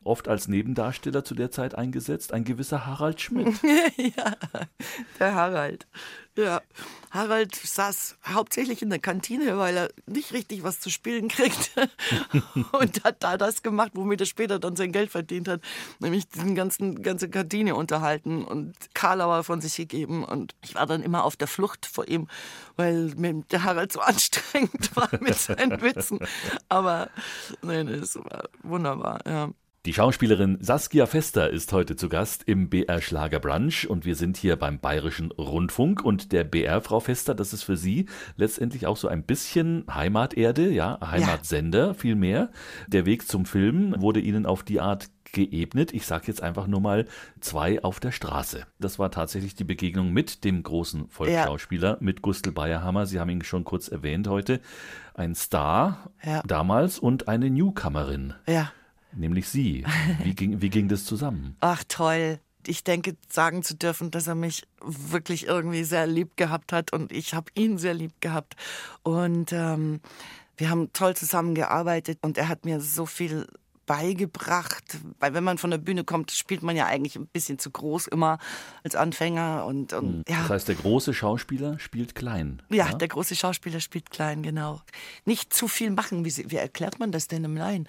oft als Nebendarsteller zu der Zeit eingesetzt, ein gewisser Harald Schmidt. Ja, der Harald. Ja, Harald saß hauptsächlich in der Kantine, weil er nicht richtig was zu spielen kriegt und hat da das gemacht, womit er später dann sein Geld verdient hat, nämlich die ganze Kantine unterhalten und Karlauer von sich gegeben und ich war dann immer auf der Flucht vor ihm, weil mir der Harald so anstrengend war mit seinen Witzen, aber nein, es war wunderbar, ja. Die Schauspielerin Saskia Vester ist heute zu Gast im BR Schlagerbrunch und wir sind hier beim Bayerischen Rundfunk und der BR, Frau Vester, das ist für Sie letztendlich auch so ein bisschen Heimaterde, ja, Heimatsender vielmehr. Der Weg zum Film wurde Ihnen auf die Art geebnet. Ich sage jetzt einfach nur mal 2 auf der Straße. Das war tatsächlich die Begegnung mit dem großen Volksschauspieler, mit Gustl Bayerhammer. Sie haben ihn schon kurz erwähnt heute. Ein Star damals und eine Newcomerin. Ja. Nämlich Sie. Wie ging das zusammen? Ach, toll. Ich denke, sagen zu dürfen, dass er mich wirklich irgendwie sehr lieb gehabt hat und ich habe ihn sehr lieb gehabt. Und wir haben toll zusammengearbeitet und er hat mir so viel beigebracht, weil wenn man von der Bühne kommt, spielt man ja eigentlich ein bisschen zu groß immer als Anfänger und ja. Das heißt, der große Schauspieler spielt klein. Ja, der große Schauspieler spielt klein, genau. Nicht zu viel machen, wie erklärt man das denn im Laien?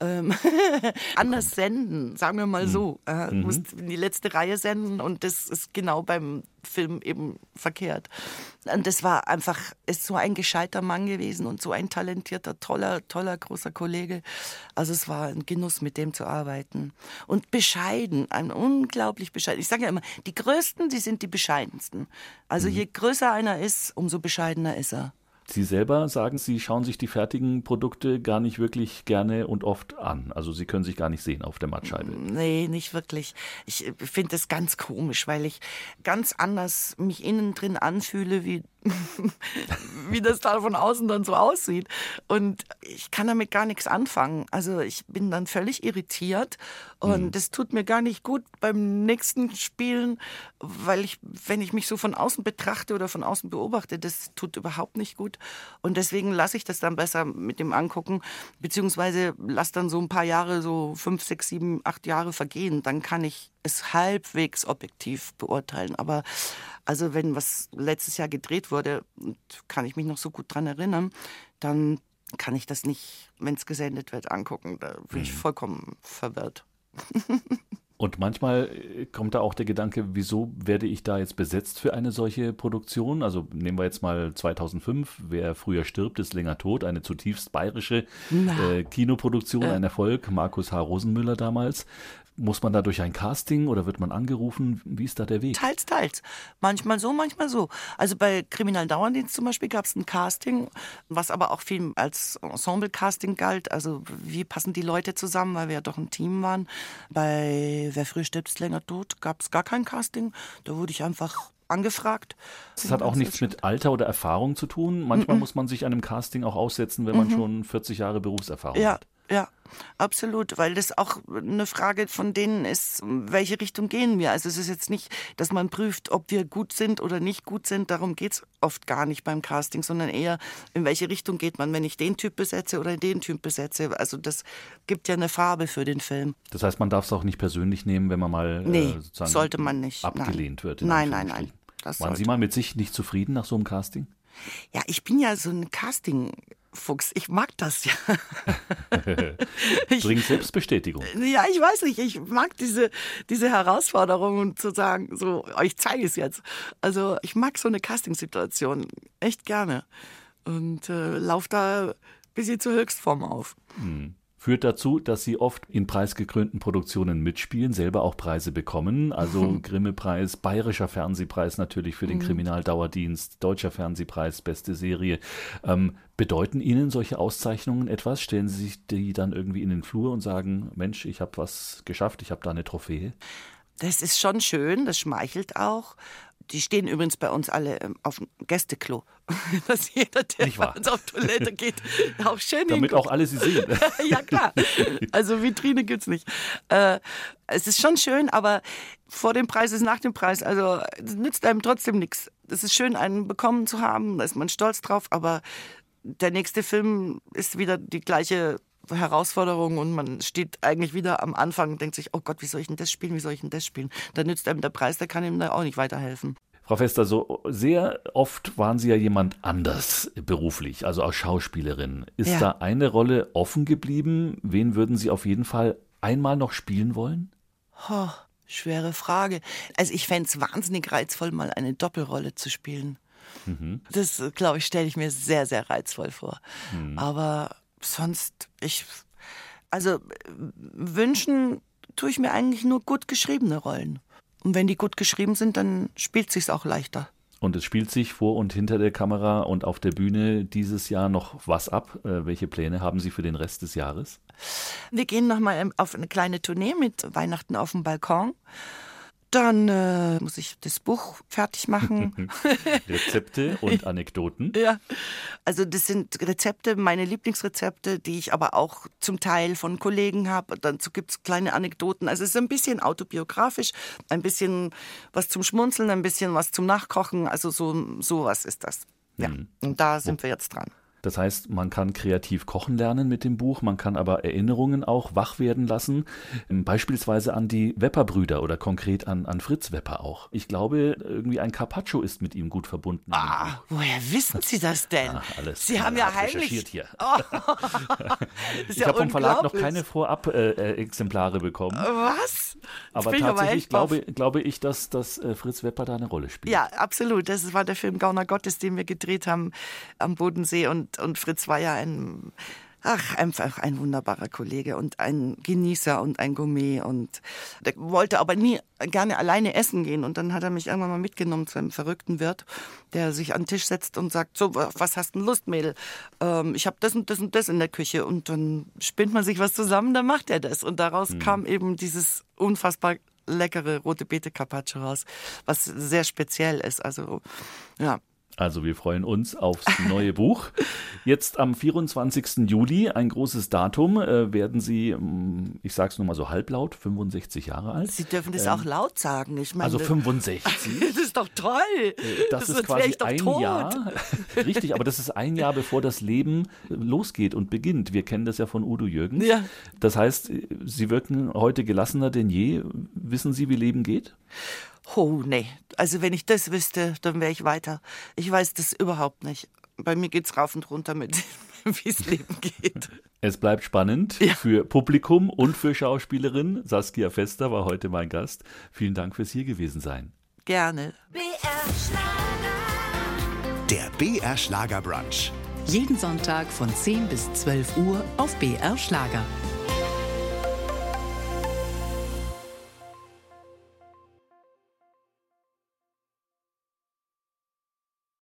Anders senden, sagen wir mal so. Du musst in die letzte Reihe senden und das ist genau beim Film eben verkehrt. Und das war einfach, ist so ein gescheiter Mann gewesen und so ein talentierter, toller, großer Kollege. Also es war ein Genuss, mit dem zu arbeiten. Und bescheiden, ein unglaublich bescheiden. Ich sage ja immer, die Größten, die sind die bescheidensten. Also je größer einer ist, umso bescheidener ist er. Sie selber sagen, Sie schauen sich die fertigen Produkte gar nicht wirklich gerne und oft an. Also Sie können sich gar nicht sehen auf der Mattscheibe. Nee, nicht wirklich. Ich finde das ganz komisch, weil ich ganz anders mich innen drin anfühle, wie das da von außen dann so aussieht. Und ich kann damit gar nichts anfangen. Also ich bin dann völlig irritiert und das tut mir gar nicht gut beim nächsten Spielen, weil wenn ich mich so von außen betrachte oder von außen beobachte, das tut überhaupt nicht gut. Und deswegen lasse ich das dann besser mit dem angucken, beziehungsweise lasse dann so ein paar Jahre, so 5, 6, 7, 8 Jahre vergehen. Dann kann ich es halbwegs objektiv beurteilen. Aber also wenn was letztes Jahr gedreht wurde, kann ich mich noch so gut dran erinnern, dann kann ich das nicht, wenn es gesendet wird, angucken. Da bin ich vollkommen verwirrt. Und manchmal kommt da auch der Gedanke, wieso werde ich da jetzt besetzt für eine solche Produktion? Also nehmen wir jetzt mal 2005, Wer früher stirbt, ist länger tot, eine zutiefst bayerische Kinoproduktion, ein Erfolg, Markus H. Rosenmüller damals. Muss man da durch ein Casting oder wird man angerufen? Wie ist da der Weg? Teils, teils. Manchmal so, manchmal so. Also bei Kriminaldauerdienst zum Beispiel gab es ein Casting, was aber auch viel als Ensemble-Casting galt. Also wie passen die Leute zusammen, weil wir ja doch ein Team waren. Bei Wer früher stirbt, ist länger tot gab es gar kein Casting. Da wurde ich einfach angefragt. Das hat auch nichts mit Alter oder Erfahrung zu tun. Manchmal muss man sich einem Casting auch aussetzen, wenn man schon 40 Jahre Berufserfahrung hat. Ja, absolut, weil das auch eine Frage von denen ist, welche Richtung gehen wir. Also es ist jetzt nicht, dass man prüft, ob wir gut sind oder nicht gut sind. Darum geht es oft gar nicht beim Casting, sondern eher, in welche Richtung geht man, wenn ich den Typ besetze oder den Typ besetze. Also das gibt ja eine Farbe für den Film. Das heißt, man darf es auch nicht persönlich nehmen, wenn man mal sozusagen sollte man nicht. Abgelehnt wird. Nein. Waren Sie mal mit sich nicht zufrieden nach so einem Casting? Ja, ich bin ja so ein Casting-Fuchs. Ich mag das ja. Bringt Selbstbestätigung. Ja, ich weiß nicht. Ich mag diese Herausforderung und zu sagen, so, ich zeige es jetzt. Also ich mag so eine Casting-Situation echt gerne und laufe da ein bisschen zur Höchstform auf. Führt dazu, dass Sie oft in preisgekrönten Produktionen mitspielen, selber auch Preise bekommen, also Grimme-Preis, Bayerischer Fernsehpreis natürlich für den Kriminaldauerdienst, Deutscher Fernsehpreis, beste Serie. Bedeuten Ihnen solche Auszeichnungen etwas? Stellen Sie sich die dann irgendwie in den Flur und sagen, Mensch, ich habe was geschafft, ich habe da eine Trophäe? Das ist schon schön, das schmeichelt auch. Die stehen übrigens bei uns alle auf dem Gästeklo. Dass jeder, der bei uns auf Toilette geht, auch schön damit hinguckt. Auch alle sie sehen. Ja, klar. Also Vitrine gibt's nicht. Es ist schon schön, aber vor dem Preis ist nach dem Preis. Also es nützt einem trotzdem nichts. Es ist schön, einen bekommen zu haben, da ist man stolz drauf, aber der nächste Film ist wieder die gleiche Herausforderung und man steht eigentlich wieder am Anfang und denkt sich, oh Gott, wie soll ich denn das spielen, wie soll ich denn das spielen? Da nützt einem der Preis, der kann ihm da auch nicht weiterhelfen. Frau Vester, so sehr oft waren Sie ja jemand anders beruflich, also als Schauspielerin. Ist da eine Rolle offen geblieben? Wen würden Sie auf jeden Fall einmal noch spielen wollen? Schwere Frage. Also ich fände es wahnsinnig reizvoll, mal eine Doppelrolle zu spielen. Das, glaube ich, stelle ich mir sehr, sehr reizvoll vor. Aber sonst, wünschen tue ich mir eigentlich nur gut geschriebene Rollen. Und wenn die gut geschrieben sind, dann spielt es sich auch leichter. Und es spielt sich vor und hinter der Kamera und auf der Bühne dieses Jahr noch was ab? Welche Pläne haben Sie für den Rest des Jahres? Wir gehen nochmal auf eine kleine Tournee mit Weihnachten auf dem Balkon. Dann muss ich das Buch fertig machen. Rezepte und Anekdoten. Ja, also das sind Rezepte, meine Lieblingsrezepte, die ich aber auch zum Teil von Kollegen habe. Dazu gibt es kleine Anekdoten. Also es ist ein bisschen autobiografisch, ein bisschen was zum Schmunzeln, ein bisschen was zum Nachkochen. Also sowas ist das. Ja, und da sind wir jetzt dran. Das heißt, man kann kreativ kochen lernen mit dem Buch, man kann aber Erinnerungen auch wach werden lassen, beispielsweise an die Wepper-Brüder oder konkret an Fritz Wepper auch. Ich glaube, irgendwie ein Carpaccio ist mit ihm gut verbunden. Woher wissen Sie das denn? Alles Sie haben ja heimlich recherchiert hier. Ich habe vom Verlag noch keine Vorab-Exemplare bekommen. Was? Aber tatsächlich glaube ich, dass Fritz Wepper da eine Rolle spielt. Ja, absolut. Das war der Film Gauner Gottes, den wir gedreht haben am Bodensee. Und Fritz war ja einfach ein wunderbarer Kollege und ein Genießer und ein Gourmet. Und der wollte aber nie gerne alleine essen gehen. Und dann hat er mich irgendwann mal mitgenommen zu einem verrückten Wirt, der sich an den Tisch setzt und sagt, so, was hast denn Lust, Mädel? Ich habe das und das und das in der Küche. Und dann spinnt man sich was zusammen, dann macht er das. Und daraus kam eben dieses unfassbar leckere rote Beete Carpaccio raus, was sehr speziell ist. Also, ja. Also wir freuen uns aufs neue Buch. Jetzt am 24. Juli, ein großes Datum, werden Sie, ich sage es nur mal so halblaut, 65 Jahre alt. Sie dürfen das auch laut sagen. Ich meine, also 65. Das ist doch toll. Das ist quasi ein Jahr. Richtig, aber das ist ein Jahr, bevor das Leben losgeht und beginnt. Wir kennen das ja von Udo Jürgens. Ja. Das heißt, Sie wirken heute gelassener denn je. Wissen Sie, wie Leben geht? Oh, nee. Also wenn ich das wüsste, dann wäre ich weiter. Ich weiß das überhaupt nicht. Bei mir geht's rauf und runter mit, wie es Leben geht. Es bleibt spannend für Publikum und für Schauspielerin. Saskia Vester war heute mein Gast. Vielen Dank fürs hier gewesen sein. Gerne. BR Schlager. Der BR Schlager Brunch. Jeden Sonntag von 10 bis 12 Uhr auf BR Schlager.